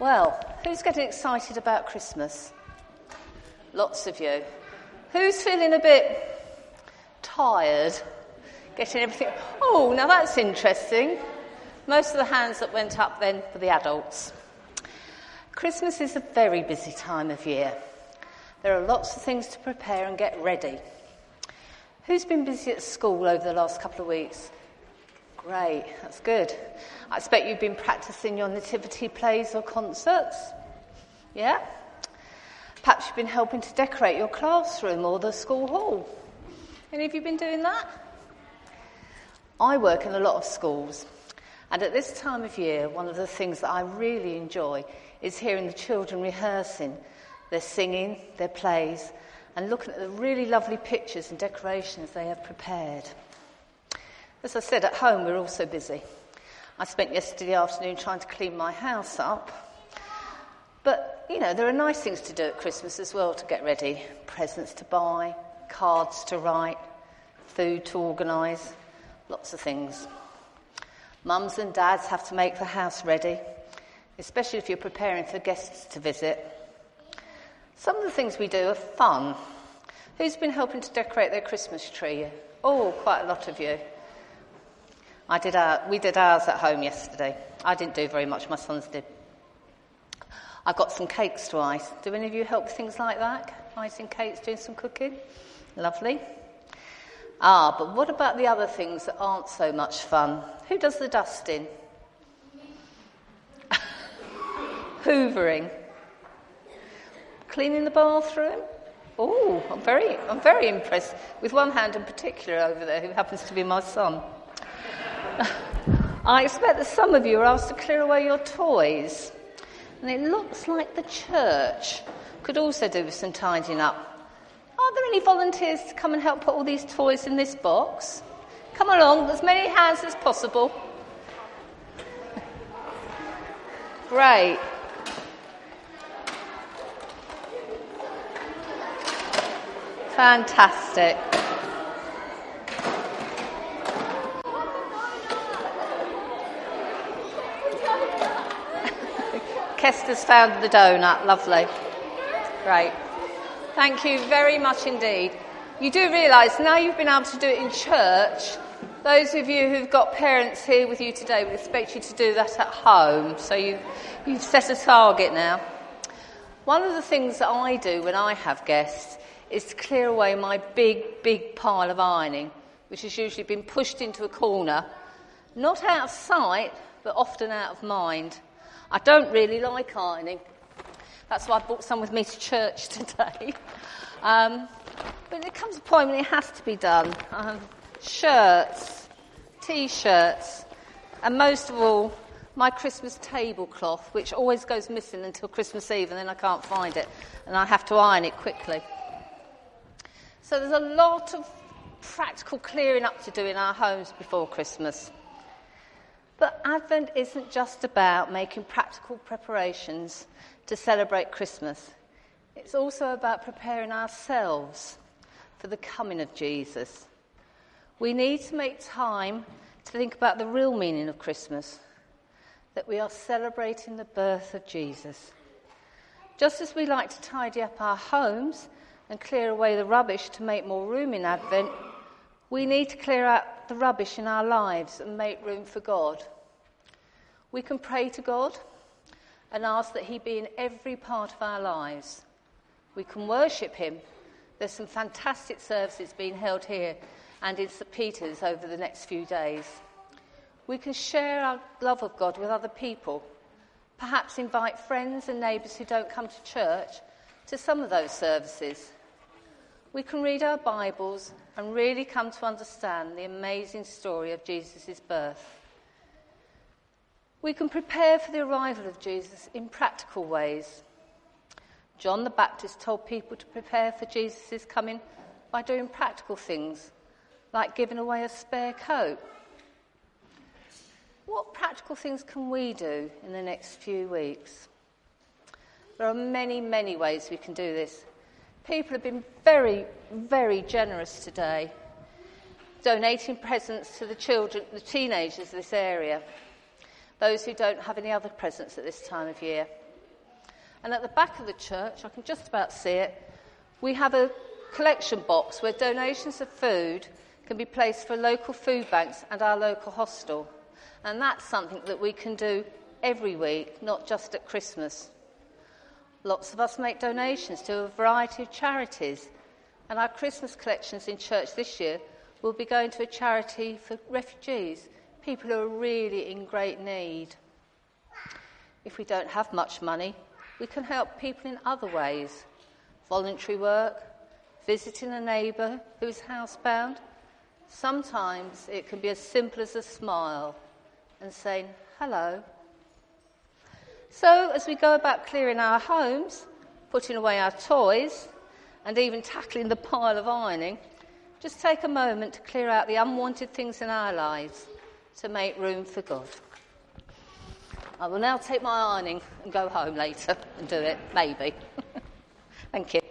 Well, who's getting excited about Christmas? Lots of you. Who's feeling a bit tired? Getting everything... Oh, now that's interesting. Most of the hands that went up then were the adults. Christmas is a very busy time of year. There are lots of things to prepare and get ready. Who's been busy at school over the last couple of weeks? Great, that's good. I expect you've been practising your nativity plays or concerts. Yeah? Perhaps you've been helping to decorate your classroom or the school hall. Any of you been doing that? I work in a lot of schools, and at this time of year, one of the things that I really enjoy is hearing the children rehearsing their singing, their plays, and looking at the really lovely pictures and decorations they have prepared. As I said, at home we're also busy. I spent yesterday afternoon trying to clean my house up. But, there are nice things to do at Christmas as well to get ready. Presents to buy, cards to write, food to organise, lots of things. Mums and dads have to make the house ready, especially if you're preparing for guests to visit. Some of the things we do are fun. Who's been helping to decorate their Christmas tree? Oh, quite a lot of you. We did ours at home yesterday. I didn't do very much, my sons did. I've got some cakes to ice. Do any of you help with things like that? Icing cakes, doing some cooking? Lovely. But what about the other things that aren't so much fun? Who does the dusting? Hoovering. Cleaning the bathroom? Oh, I'm very impressed with one hand in particular over there who happens to be my son. I expect that some of you are asked to clear away your toys. And it looks like the church could also do with some tidying up. Are there any volunteers to come and help put all these toys in this box? Come along, as many hands as possible. Great. Fantastic. Kester's found the donut. Lovely. Great. Thank you very much indeed. You do realise now you've been able to do it in church, those of you who've got parents here with you today would expect you to do that at home. So you've set a target now. One of the things that I do when I have guests is to clear away my big pile of ironing, which has usually been pushed into a corner, not out of sight, but often out of mind. I don't really like ironing. That's why I brought some with me to church today. But there comes a point when it has to be done. Shirts, T-shirts, and most of all, my Christmas tablecloth, which always goes missing until Christmas Eve, and then I can't find it, and I have to iron it quickly. So there's a lot of practical clearing up to do in our homes before Christmas. But Advent isn't just about making practical preparations to celebrate Christmas. It's also about preparing ourselves for the coming of Jesus. We need to make time to think about the real meaning of Christmas, that we are celebrating the birth of Jesus. Just as we like to tidy up our homes and clear away the rubbish to make more room in Advent, we need to clear out the rubbish in our lives and make room for God. We can pray to God and ask that he be in every part of our lives. We can worship him. There's some fantastic services being held here and in St. Peter's over the next few days. We can share our love of God with other people, perhaps invite friends and neighbours who don't come to church to some of those services. We can read our Bibles and really come to understand the amazing story of Jesus' birth. We can prepare for the arrival of Jesus in practical ways. John the Baptist told people to prepare for Jesus' coming by doing practical things, like giving away a spare coat. What practical things can we do in the next few weeks? There are many, many ways we can do this. People have been very, very generous today, donating presents to the children, the teenagers of this area, those who don't have any other presents at this time of year. And at the back of the church, I can just about see it, we have a collection box where donations of food can be placed for local food banks and our local hostel. And that's something that we can do every week, not just at Christmas. Lots of us make donations to a variety of charities, and our Christmas collections in church this year will be going to a charity for refugees, people who are really in great need. If we don't have much money, we can help people in other ways. Voluntary work, visiting a neighbour who is housebound. Sometimes it can be as simple as a smile and saying hello. So as we go about clearing our homes, putting away our toys, and even tackling the pile of ironing, just take a moment to clear out the unwanted things in our lives to make room for God. I will now take my ironing and go home later and do it, maybe. Thank you.